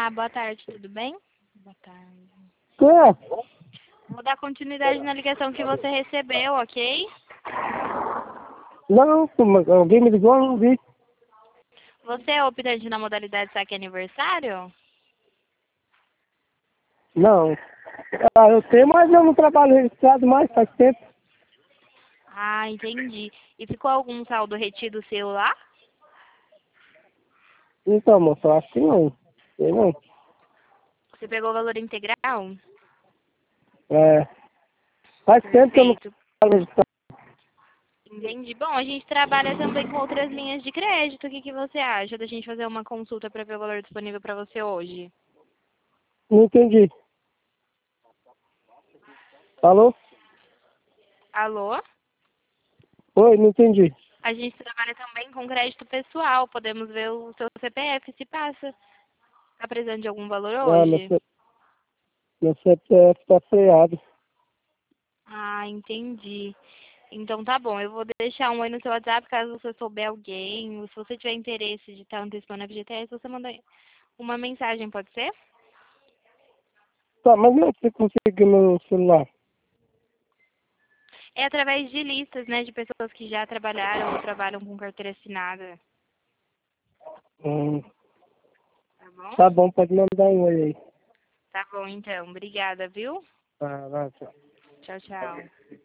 Olá, boa tarde, tudo bem? Boa tarde. Que? Vou dar continuidade na ligação que você recebeu, ok? Não, mas alguém me ligou, eu não vi. Você é optante na modalidade saque aniversário? Não. Ah, eu tenho, mas eu não trabalho registrado mais, faz tempo. Ah, entendi. E ficou algum saldo retido seu lá? Então, moço, eu acho que não. Sei não. Você pegou o valor integral? É, faz tempo que eu não Perfeito. trabalho registrado. Entendi. Bom, a gente trabalha também com outras linhas de crédito. O que que você acha da gente fazer uma consulta para ver o valor disponível para você hoje? Não entendi. Alô? Alô? Oi, não entendi. A gente trabalha também com crédito pessoal. Podemos ver o seu CPF se passa. Tá precisando de algum valor Ah, hoje? meu CPF tá freado. Ah, entendi. Então tá bom, eu vou deixar um aí no seu WhatsApp caso você souber alguém, ou se você tiver interesse de estar antecipando a FGTS, você manda uma mensagem, pode ser? Tá, mas não é que você conseguiu meu celular. É através de listas, né, de pessoas que já trabalharam ou trabalham com carteira assinada, Hum, tá bom? tá bom, pode mandar um oi aí. Tá bom, então. Obrigada, viu? Tá, vai, tchau. Tchau, tchau.